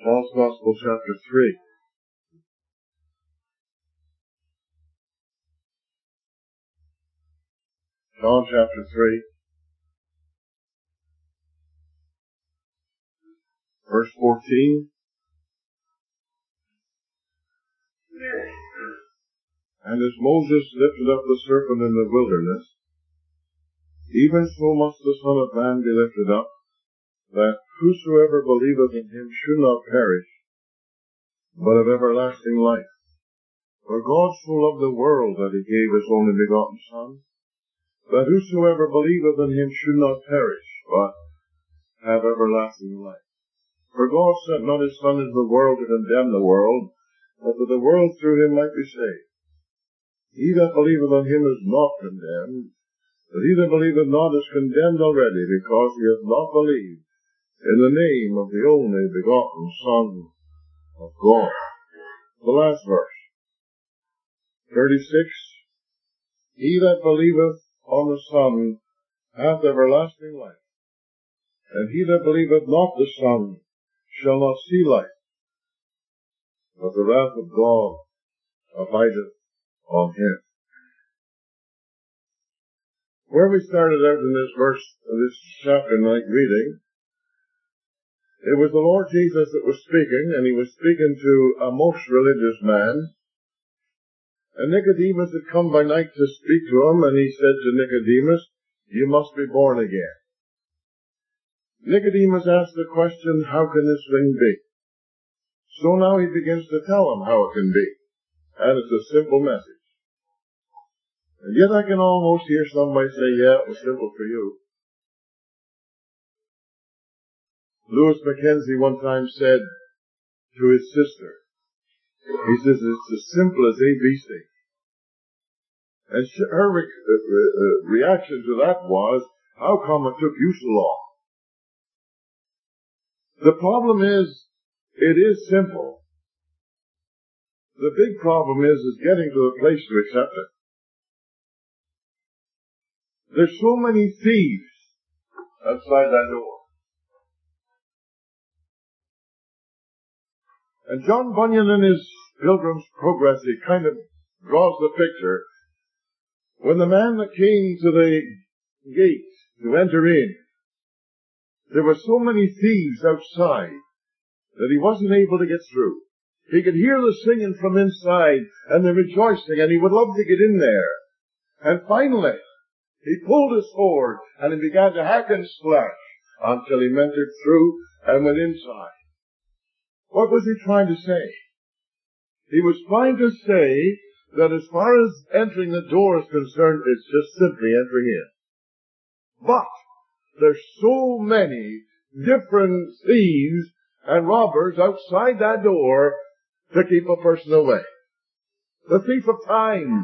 Paul's Gospel, chapter 3. John chapter 3, verse 14. And as Moses lifted up the serpent in the wilderness, even so must the Son of Man be lifted up, that whosoever believeth in him should not perish, but have everlasting life. For God so loved the world that he gave his only begotten Son, that whosoever believeth in him should not perish, but have everlasting life. For God sent not his Son into the world to condemn the world, but that the world through him might be saved. He that believeth on him is not condemned, but he that believeth not is condemned already, because he hath not believed in the name of the only begotten Son of God. The last verse, 36. He that believeth on the Son hath everlasting life, and he that believeth not the Son shall not see life, but the wrath of God abideth on him. Where we started out in this verse, this chapter night reading, it was the Lord Jesus that was speaking, and he was speaking to a most religious man. And Nicodemus had come by night to speak to him, and he said to Nicodemus, "You must be born again." Nicodemus asked the question, "How can this thing be?" So now he begins to tell him how it can be. And it's a simple message. And yet I can almost hear somebody say, "Yeah, it was simple for you." Lewis Mackenzie one time said to his sister, he says, "It's as simple as ABC." And her reaction to that was, "How come it took you so long?" The problem is, it is simple. The big problem is getting to the place to accept it. There's so many thieves outside that door. And John Bunyan in his Pilgrim's Progress, he kind of draws the picture. When the man that came to the gate to enter in, there were so many thieves outside that he wasn't able to get through. He could hear the singing from inside and the rejoicing, and he would love to get in there. And finally, he pulled his sword and he began to hack and slash until he entered through and went inside. What was he trying to say? He was trying to say that as far as entering the door is concerned, it's just simply entering in. But there's so many different thieves and robbers outside that door to keep a person away. The thief of time.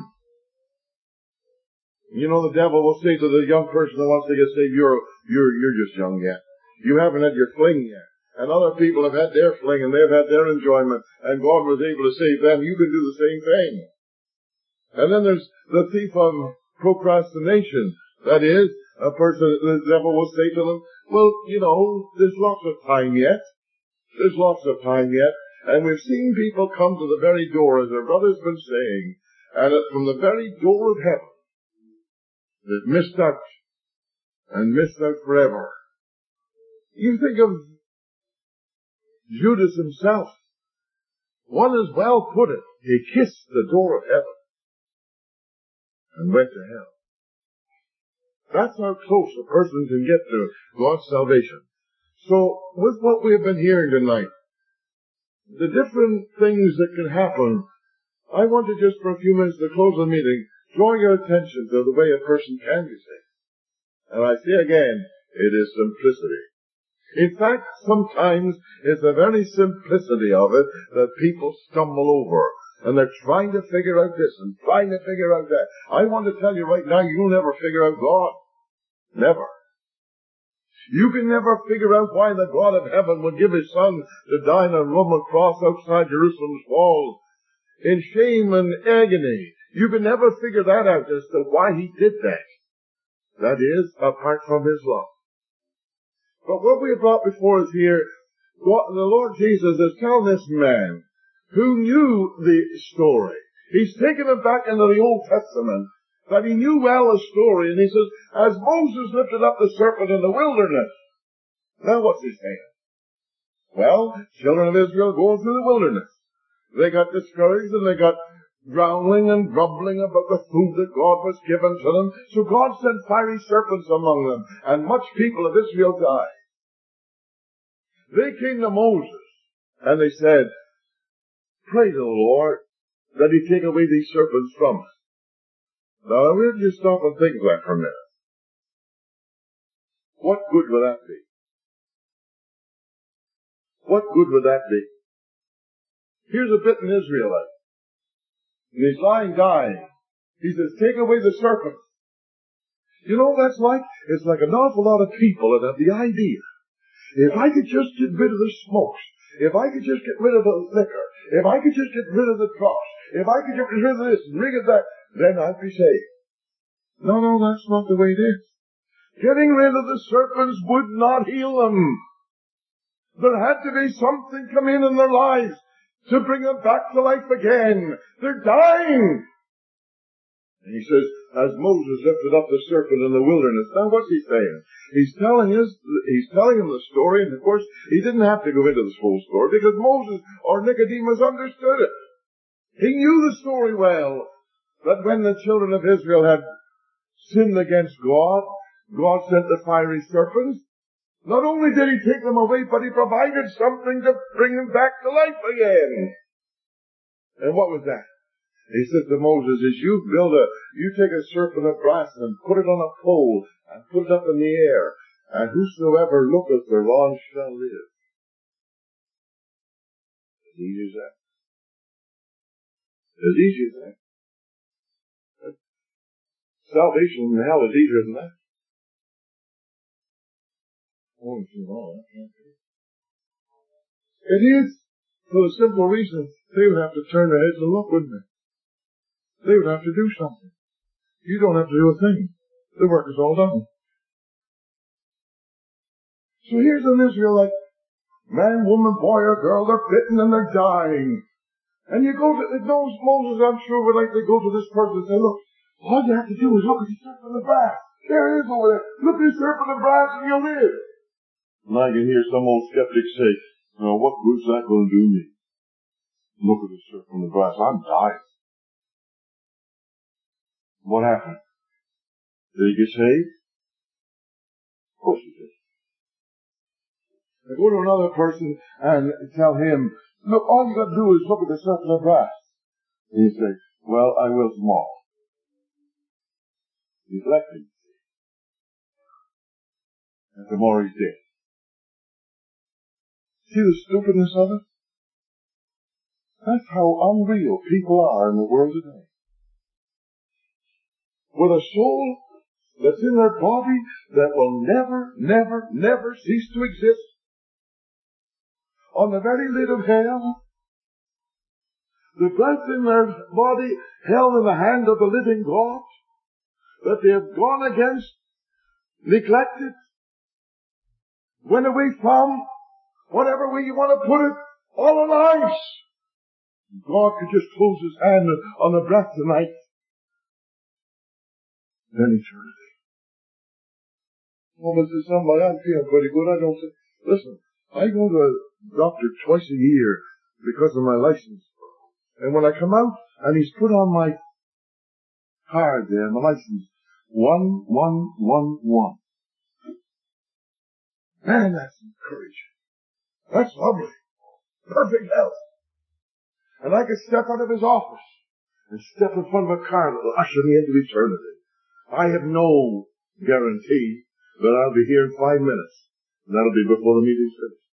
You know, the devil will say to the young person that wants to get saved, you're just young yet. You haven't had your fling yet. And other people have had their fling and they've had their enjoyment, and God was able to save them. You can do the same thing. And then there's the thief of procrastination. That is, a person, the devil will say to them, "Well, you know, there's lots of time yet. There's lots of time yet." And we've seen people come to the very door, as our brother's been saying, and from the very door of heaven, they've missed out, and missed out forever. You think of Judas himself. One has well put it. He kissed the door of heaven and went to hell. That's how close a person can get to God's salvation. So, with what we have been hearing tonight, the different things that can happen, I want to just for a few minutes to close the meeting, draw your attention to the way a person can be saved. And I say again, it is simplicity. In fact, sometimes it's the very simplicity of it that people stumble over. And they're trying to figure out this and trying to figure out that. I want to tell you right now, you'll never figure out God. Never. You can never figure out why the God of heaven would give his Son to die on a Roman cross outside Jerusalem's walls in shame and agony. You can never figure that out as to why he did that. That is, apart from his love. But what we have brought before us here, The Lord Jesus is telling this man who knew the story. He's taken him back into the Old Testament, that he knew well the story, and he says, as Moses lifted up the serpent in the wilderness. Now what's he saying? Well, children of Israel going through the wilderness. They got discouraged and they got growling and grumbling about the food that God was given to them. So God sent fiery serpents among them, and much people of Israel died. They came to Moses, and they said, pray to the Lord that he take away these serpents from us. Now, we'll just stop and think of that for a minute. What good would that be? What good would that be? Here's a bitten Israelite. And he's lying dying. He says, take away the serpents. You know what that's like? It's like an awful lot of people that have the idea, if I could just get rid of the smokes, if I could just get rid of the liquor, if I could just get rid of the drugs, if I could get rid of this and rid of that, then I'd be saved. No, that's not the way it is. Getting rid of the serpents would not heal them. There had to be something come in their lives to bring them back to life again. They're dying. And he says, as Moses lifted up the serpent in the wilderness. Now what's he saying? He's telling him the story, and of course he didn't have to go into this whole story because Moses or Nicodemus understood it. He knew the story well, that when the children of Israel had sinned against God, God sent the fiery serpents. Not only did he take them away, but he provided something to bring them back to life again. And what was that? He said to Moses, as you take a serpent of brass and put it on a pole and put it up in the air, and whosoever looketh thereon shall live. As easy as that. As easy as that. Salvation in hell is easier than that. Oh, it is, for the simple reason they would have to turn their heads and look, wouldn't they? They would have to do something. You don't have to do a thing. The work is all done. So here's an Israelite, man, woman, boy, or girl, they're bitten and they're dying. And you go to, Moses, I'm sure, would like to go to this person and say, look, all you have to do is look at the serpent of brass. There it is over there. Look at the serpent of brass and you'll live. And I can hear some old skeptic say, now what good's that going to do me? Look at the serpent of brass. I'm dying. What happened? Did he get saved? Of course he did. I go to another person and tell him, look, all you got to do is look at the serpent of brass. And he says, well, I will tomorrow. He's elected. And tomorrow he's dead. See the stupidness of it? That's how unreal people are in the world today. With a soul that's in their body that will never cease to exist. On the very lid of hell. The breath in their body held in the hand of the living God. That they have gone against, neglected, went away from, whatever way you want to put it, all our lives. God could just close his hand on the breath tonight. Then eternity. Oh, Mr. Somebody, I'm feeling pretty good. I don't say, listen, I go to a doctor twice a year because of my license. And when I come out, and he's put on my card there, my license, 1111. Man, that's encouraging. That's lovely. Perfect health. And I could step out of his office and step in front of a car that will usher me into eternity. I have no guarantee that I'll be here in 5 minutes. And that'll be before the meeting's finished.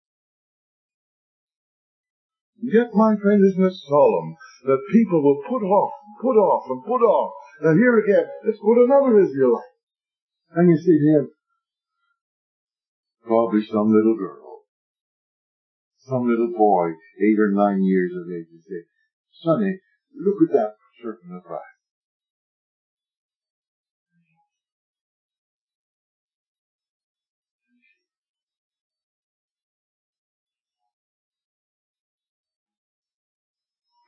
Yet, my friend, isn't it solemn that people will put off. Now here again, let's put another Israelite. And you see him, probably some little girl, some little boy, 8 or 9 years of age, you say, Sonny, look at that serpent of brass.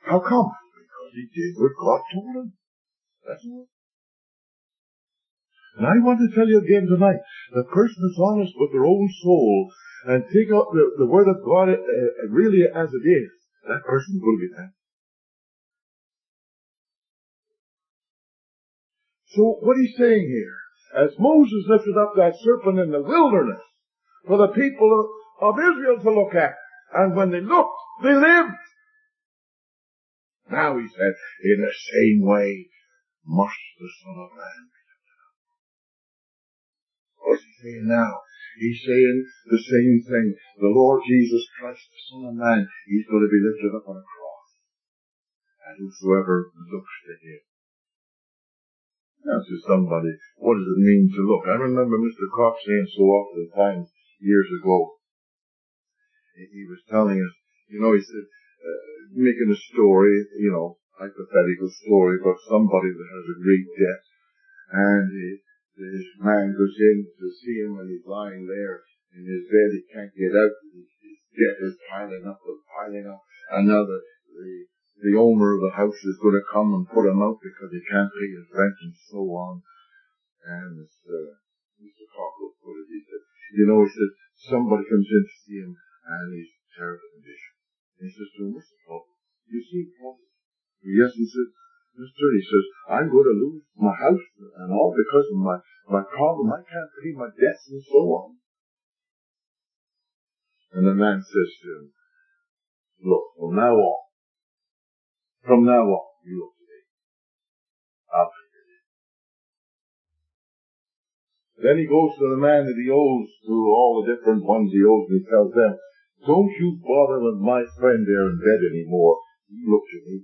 How come? Because he did what God told him. That's all. And I want to tell you again tonight, the person that's honest with their own soul and take out the Word of God really as it is, that person will be happy. So what he's saying here, as Moses lifted up that serpent in the wilderness for the people of Israel to look at, and when they looked, they lived. Now he said, in the same way must the Son of Man be lifted up. What's he saying now? He's saying the same thing. The Lord Jesus Christ, the Son of Man, he's going to be lifted up on a cross. And whosoever looks to him. Now to somebody, what does it mean to look? I remember Mr. Cox saying so often times years ago. He was telling us, he said, making a story, hypothetical story about somebody that has a great debt, and this man goes in to see him and he's lying there in his bed, he can't get out, his debt is piling up and piling up, and now the owner of the house is going to come and put him out because he can't pay his rent and so on. And as Mr. Cockle put it, he said, he said, somebody comes in to see him and he's in terrible condition. And he says to him, Mr. Cockle, you see problem? Yes, he said, Mister, he says, I'm going to lose my house and all because of my problem. I can't pay my debts and so on. And the man says to him, look, from now on, you look to me. I'll pay your debt. Then he goes to the man that he owes, to all the different ones he owes, and he tells them, don't you bother with my friend there in bed anymore. You look to me.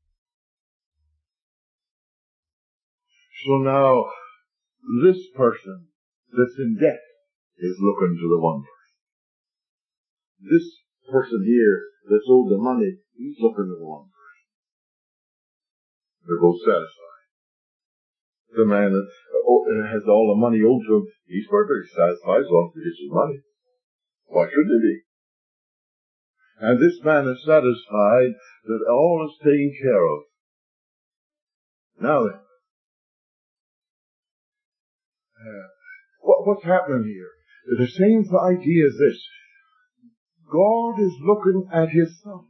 So now, this person that's in debt is looking to the one person. This person here that's owed the money, he's looking to the one person. They're both satisfied. The man that has all the money owed to him, he's perfectly satisfied as long as he gets his money. Why shouldn't he be? And this man is satisfied that all is taken care of. Now then, what's happening here? The same idea as this. God is looking at his son.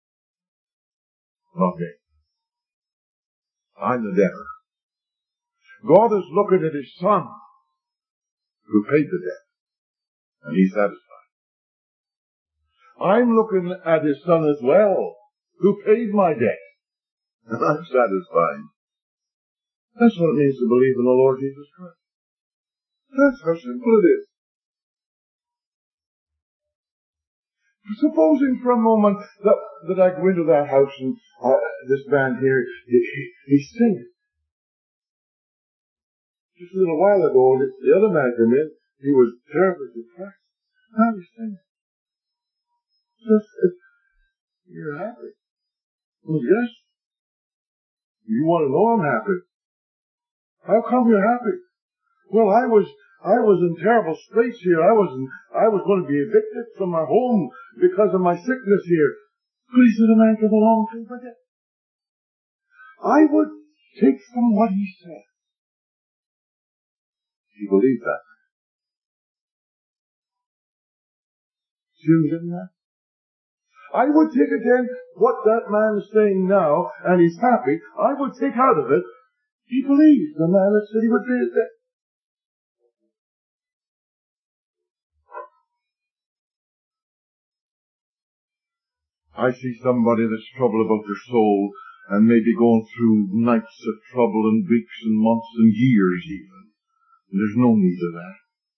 Not me. I'm the debtor. God is looking at his son who paid the debt. And he's satisfied. I'm looking at his son as well who paid my debt. And I'm satisfied. That's what it means to believe in the Lord Jesus Christ. That's how simple it is. Supposing for a moment that I go into that house and this man here, he's singing. Just a little while ago, the other man came in, he was terribly depressed. Now he's singing. You're happy. Well, yes. You want to know I'm happy. How come you're happy? Well, I was in terrible straits here. I was going to be evicted from my home because of my sickness here. But he said, a man came along and said, it. I would take from what he said. He believed that. See what I'm getting at? I would take again what that man is saying now, and he's happy. I would take out of it. He believed the man that said he would pay his debt. I see somebody that's troubled about their soul and maybe going through nights of trouble and weeks and months and years even. And there's no need of that.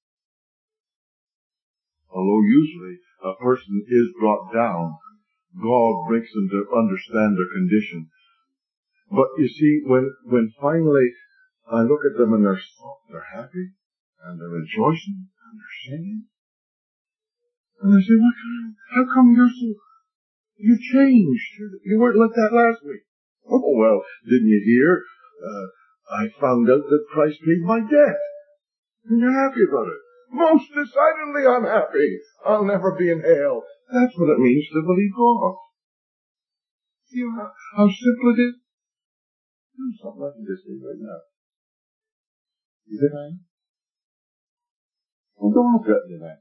Although usually a person is brought down, God makes them to understand their condition. But you see, when finally I look at them and they're happy and they're rejoicing and they're singing, and I say, how come you changed? You weren't like that last week. Oh, well, didn't you hear? I found out that Christ paid my debt. And you're happy about it. Most decidedly I'm happy. I'll never be in hell. That's what it means to believe God. see how simple it is? Do something like this right now. You think I am? Well, don't look at me like that.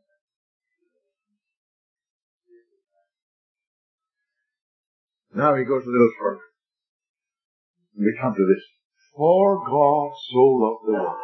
Now he goes a little further. We come to this. For God so loved the world.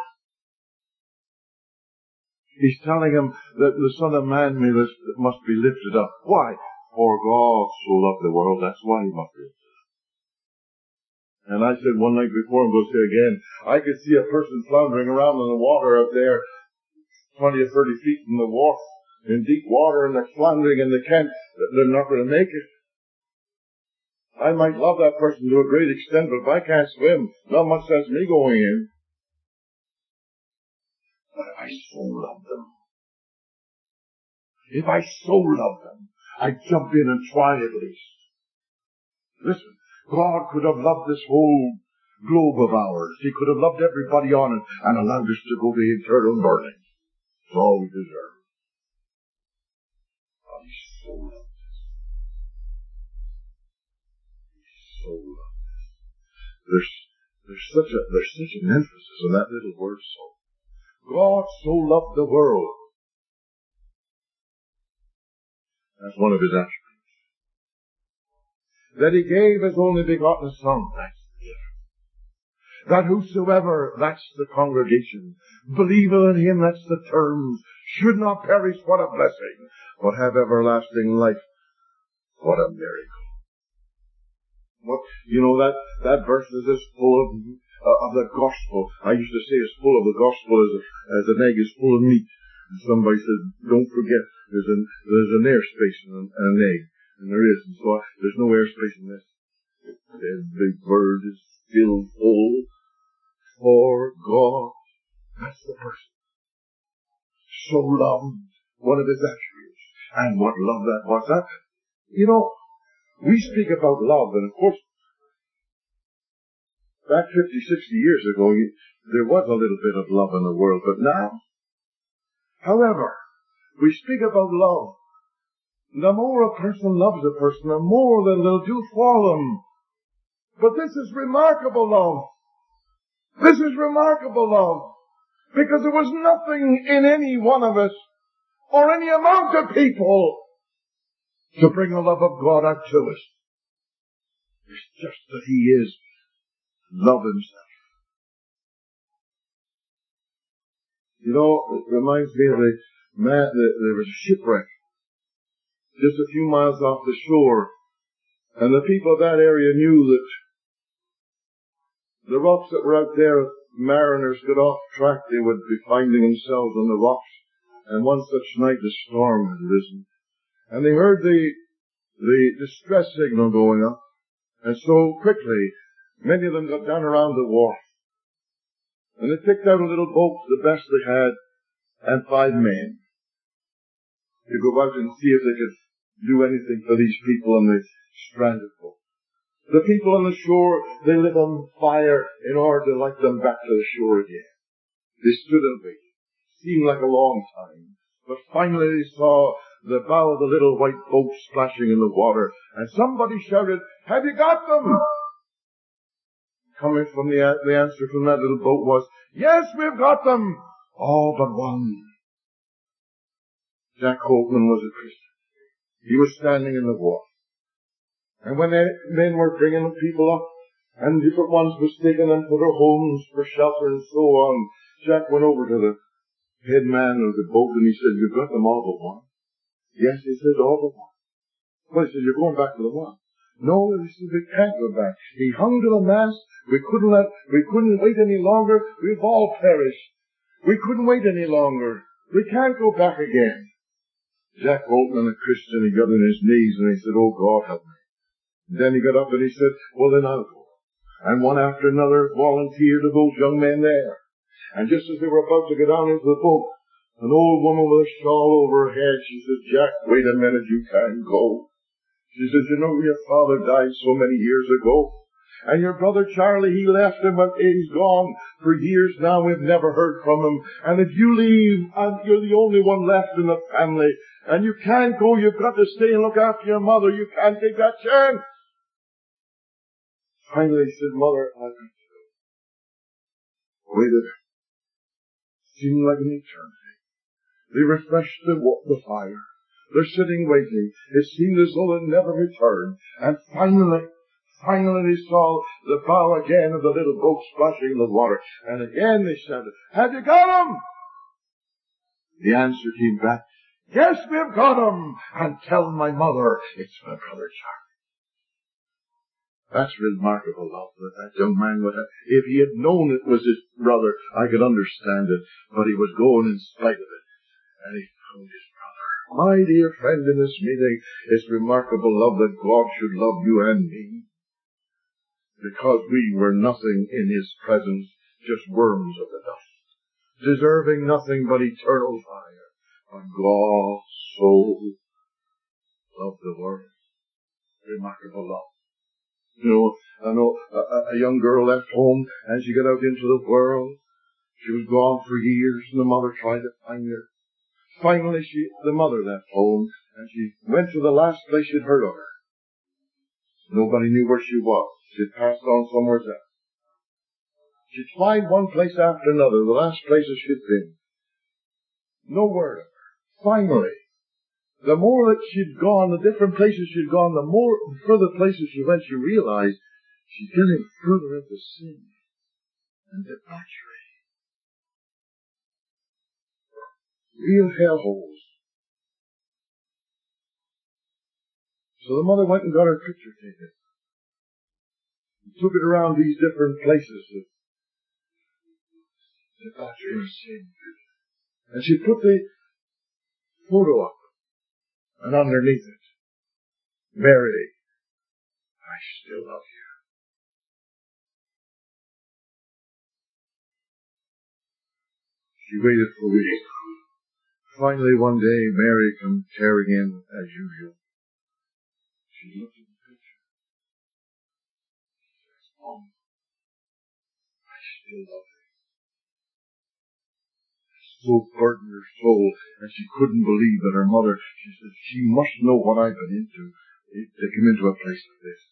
He's telling him that the Son of Man must be lifted up. Why? For God so loved the world. That's why he must be lifted up. And I said one night before, and we'll say again, I could see a person floundering around in the water up there, 20 or 30 feet from the wharf, in deep water, and they're floundering and they can't, they're not going to make it. I might love that person to a great extent, but if I can't swim, not much sense me going in. But if I so love them, I'd jump in and try at least. Listen, God could have loved this whole globe of ours. He could have loved everybody on it and allowed us to go to eternal burning. It's all we deserve. But He so loved us. He so loved us. There's such an emphasis on that little word, so. God so loved the world. That's one of His attributes. That He gave His only begotten Son. That's the gift. That whosoever, that's the congregation, believeth in Him, that's the terms, should not perish, what a blessing, but have everlasting life. What a miracle. What, you know, that verse is as full of the gospel. I used to say it's full of the gospel as an egg is full of meat. And somebody said, don't forget, there's an airspace in an egg. And there is. And so there's no airspace in this. Every word is filled full. For God. That's the person. So loved. One of His attributes. And what love that was. That, you know, we speak about love, and of course, back 50, 60 years ago, there was a little bit of love in the world, but now, however, we speak about love. The more a person loves a person, the more that they'll do for them. But this is remarkable love. This is remarkable love. Because there was nothing in any one of us, or any amount of people, to bring the love of God out to us. It's just that He is love Himself. You know, it reminds me of the man, there was a shipwreck just a few miles off the shore, and the people of that area knew that the rocks that were out there, if mariners got off track, they would be finding themselves on the rocks. And one such night a storm had risen, and they heard the distress signal going up, and so quickly many of them got down around the wharf, and they picked out a little boat, the best they had, and 5 men to go out and see if they could do anything for these people on the stranded boat. The people on the shore, they lit on fire in order to light them back to the shore again. They stood and waited. Seemed like a long time, but finally they saw the bow of the little white boat splashing in the water, and somebody shouted, "Have you got them?" Coming from the answer from that little boat was, "Yes, we've got them, all but one." Jack Holtman was a Christian. He was standing in the wharf. And when the men were bringing the people up, and different ones was taking them to their homes for shelter and so on, Jack went over to the head man of the boat and he said, "You've got them all but one?" "Yes," he said, "all but one." Well, he said, "You're going back to the one." "No," he said, "we can't go back. He hung to the mast. We couldn't wait any longer. We've all perished. We couldn't wait any longer. We can't go back again." Jack Holtman, a Christian, he got on his knees and he said, "Oh God, help me." And then he got up and he said, "Well, then I'll go." And one after another volunteered of those young men there. And just as they were about to get down into the boat, an old woman with a shawl over her head, she said, "Jack, wait a minute, you can't go." She says, "You know, your father died so many years ago. And your brother Charlie, he left him, but he's gone for years now. We've never heard from him. And if you leave, you're the only one left in the family. And you can't go. You've got to stay and look after your mother. You can't take that chance." Finally he said, Mother, I've got to go. Waited. Seemed like an eternity. They refreshed the fire. They're sitting waiting. It seemed as though they'd never return. And finally they saw the bow again of the little boat splashing in the water. And again they shouted, have you got him? The answer came back, yes, we've got him. And tell my mother it's my brother Charlie. That's remarkable love that young man would have. If he had known it was his brother, I could understand it. But he was going in spite of it. And he found his brother. My dear friend, in this meeting, it's remarkable love that God should love you and me. Because we were nothing in his presence, just worms of the dust, deserving nothing but eternal fire. But God so loved the world. Remarkable love. I know a young girl left home and she got out into the world. She was gone for years and the mother tried to find her. Finally the mother left home and she went to the last place she'd heard of her. Nobody knew where she was. She'd passed on somewhere else. She'd find one place after another, the last places she'd been. No word of her. Finally, the more that she'd gone, the different places she'd gone, the more further places she went, she realized she's getting further into sin and debauchery. Real hellholes. So the mother went and got her picture taken. And took it around these different places of debauchery and sin. And she put the photo up. And underneath it, Mary, I still love you. She waited for weeks. Finally, one day, Mary came tearing in as usual. She looked at the picture. She says, Mom, I still love you. It so burdened her soul, and she couldn't believe that her mother, she said, she must know what I've been into to come into a place like this.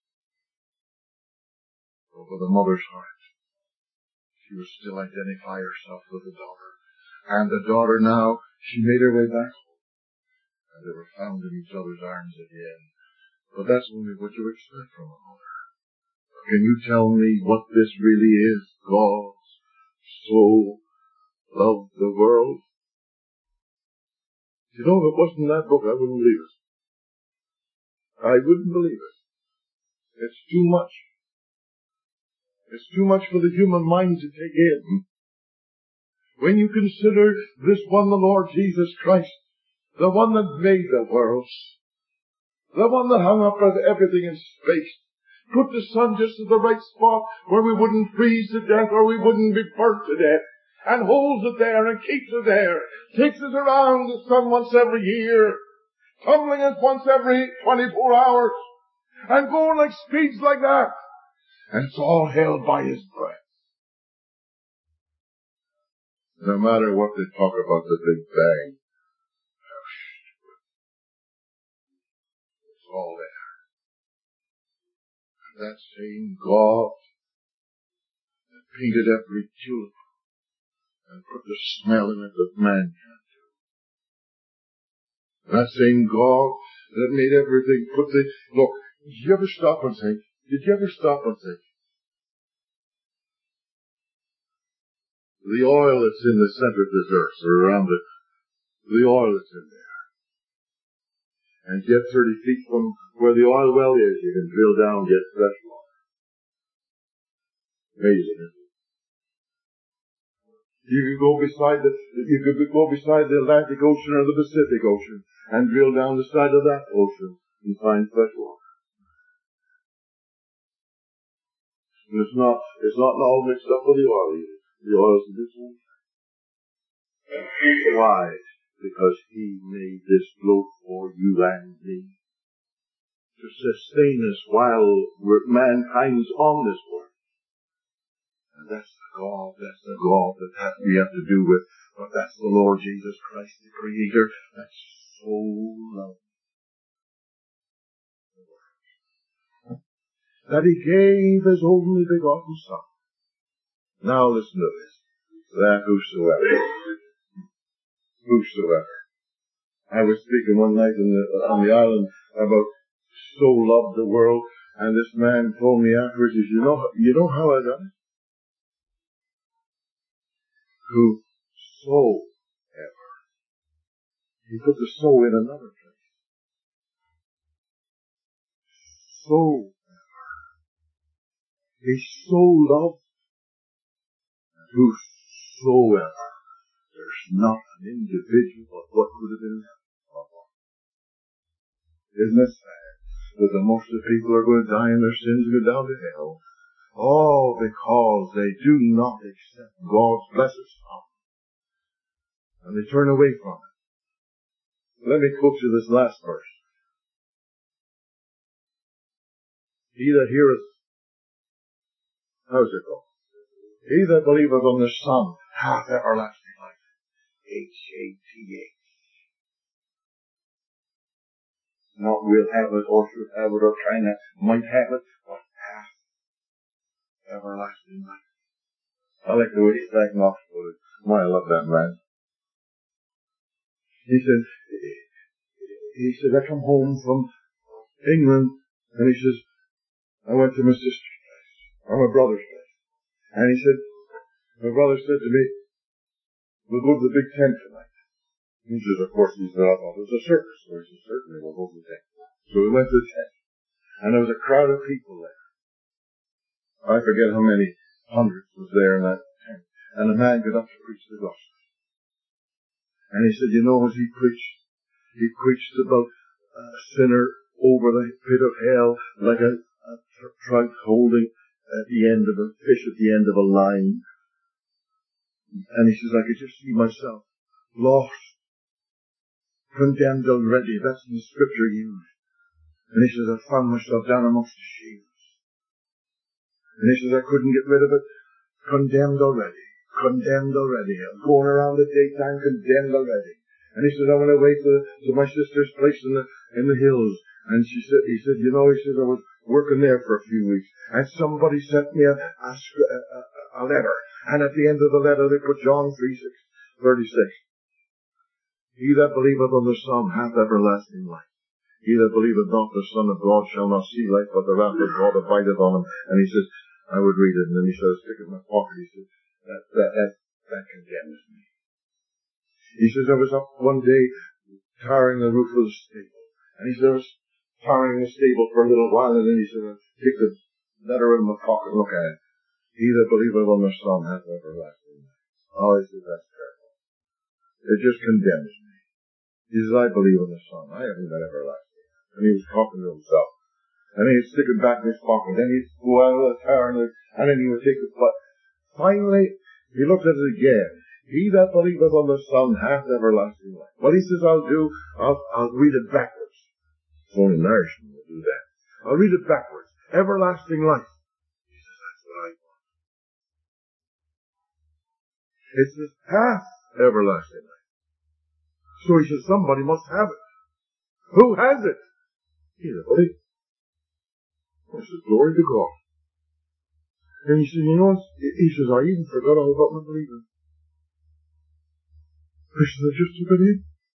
Over the mother's heart, she would still identify herself with the daughter. And the daughter now, she made her way back home. And they were found in each other's arms again. But that's only what you expect from a mother. Can you tell me what this really is? God so loved the world. You know, if it wasn't that book, I wouldn't believe it. I wouldn't believe it. It's too much. It's too much for the human mind to take in. When you consider this one, the Lord Jesus Christ, the one that made the world, the one that hung up everything in space, put the sun just at the right spot where we wouldn't freeze to death or we wouldn't be burnt to death, and holds it there and keeps it there, takes us around the sun once every year, tumbling us once every 24 hours, and going like speeds like that. And it's all held by His breath. No matter what they talk about the Big Bang, it's all there. That same God that painted every tulip and put the smell in it that man can't do. That same God that made everything, look, did you ever stop and think? The oil that's in the center of this earth, or around it, the oil that's in there. And get 30 feet from where the oil well is, you can drill down and get fresh water. Amazing, isn't it? You could go beside the Atlantic Ocean or the Pacific Ocean and drill down the side of that ocean and find fresh water. And it's not all mixed up with the oil either. The oil's a different. Why? Because He made this float for you and me to sustain us while mankind's on this world. And that's the God that we have to do with. But that's the Lord Jesus Christ, the Creator, that so loved the world. that He gave His only begotten Son. Now listen to this. That whosoever. I was speaking one night on the island about so loved the world, and this man told me afterwards, he said, you know how I done it? Whosoever. He put the so in another place. So. He so loved whosoever. There's not an individual, but what could have been that? Isn't it sad that the most of the people are going to die in their sins and go down to hell? All because they do not accept God's blessed Son. And they turn away from it. Let me quote you this last verse. He that heareth, how's it go? He that believeth on the Son hath everlasting life. H-A-T-H. Not will have it, or should have it, or trying to might have it, but hath everlasting life. I like the way Stack Knox put it. I love that man. He said, I come home from England, and he says, I went to my sister's place, or my brother's place. And he said, my brother said to me, we'll go to the big tent tonight. He says, of course, he said, I thought it was a circus. So he said, certainly we'll go to the tent. So we went to the tent. And there was a crowd of people there. I forget how many hundreds was there in that tent. And a man got up to preach the gospel. And he said, you know, as he preached about a sinner over the pit of hell like a trout holding at the end of a fish at the end of a line. And he says, I could just see myself lost, condemned already. That's the scripture used. And he says, I found myself down amongst the sheaves. And he says, I couldn't get rid of it. Condemned already. I'm going around the daytime condemned already. And he says, I went away to my sister's place in the hills. And he said, you know, I was working there for a few weeks. And somebody sent me a letter. And at the end of the letter they put John 3:36. He that believeth on the Son hath everlasting life. He that believeth not the Son of God shall not see life, but the wrath of God abideth on him. And he says, I would read it. And then he said, stick it in my pocket. He said, that condemns me. He says, I was up one day tarring the roof of the stable. And he said, I was tarring the stable for a little while. And then he said, I take the letter in my pocket and look at it. He that believeth on the Son hath everlasting life. Oh, he says, that's terrible. It just condemns me. He says, I believe in the Son. I haven't got everlasting life. And he was talking to himself. And then he'd stick it back in his pocket. Then he'd go out of the tower and then he would take the foot. Finally, he looked at it again. He that believeth on the Son hath everlasting life. What he says I'll do, I'll read it backwards. It's only an Irishman will do that. I'll read it backwards. Everlasting life. He says, that's what I want. It says, hath everlasting life. So he says, somebody must have it. Who has it? He that believes. I said, glory to God. And he says, you know, he says, I even forgot all about my believing. He says, I just took it in.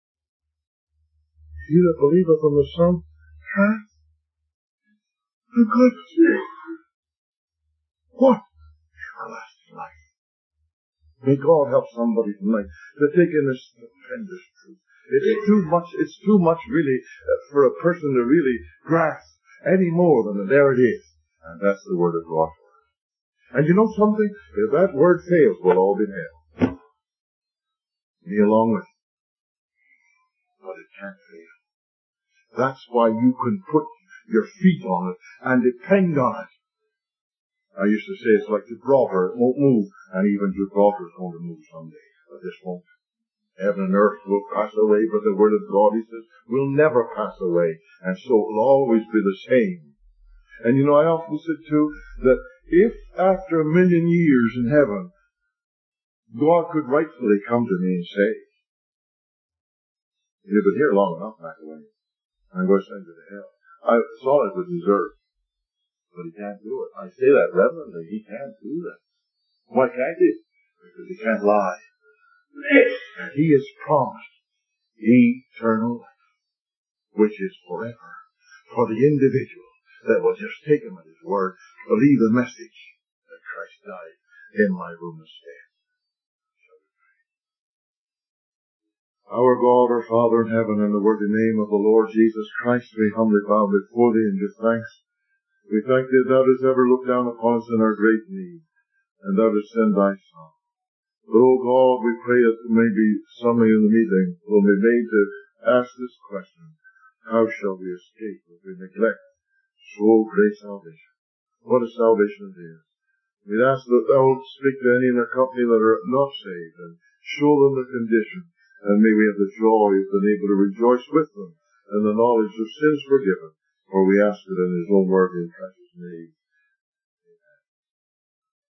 He that believeth on the Son hath the good. What? Everlasting life. May God help somebody tonight to take in this tremendous truth. It's too much really for a person to really grasp any more than there it is. And that's the word of God. And you know something? If that word fails, we'll all be in hell. Me along with it. But it can't fail. That's why you can put your feet on it and depend on it. I used to say it's like Gibraltar, it won't move. And even Gibraltar is going to move someday. But this won't. Heaven and earth will pass away, but the word of God, he says, will never pass away. And so it will always be the same. And you know, I often said too, that if after 1,000,000 years in heaven, God could rightfully come to me and say, you've been here long enough, McElwain. I'm going to send you to hell. It's all I would deserve. but he can't do it. I say that reverently. He can't do that. Why can't he? Because he can't lie. And he has promised eternal life, which is forever, for the individual that will just take him at his word, believe the message that Christ died in my room instead. Our God, our Father in heaven, in the worthy name of the Lord Jesus Christ, we humbly bow before Thee and give thanks. We thank Thee that Thou hast ever looked down upon us in our great need, and Thou hast sent Thy Son. But, O God, we pray that maybe somebody in the meeting will be made to ask this question: how shall we escape if we neglect so great salvation? What a salvation it is. We'd ask that Thou wilt speak to any in our company that are not saved, and show them the condition, and may we have the joy of being able to rejoice with them in the knowledge of sins forgiven, for we ask it in His own worthy and precious name.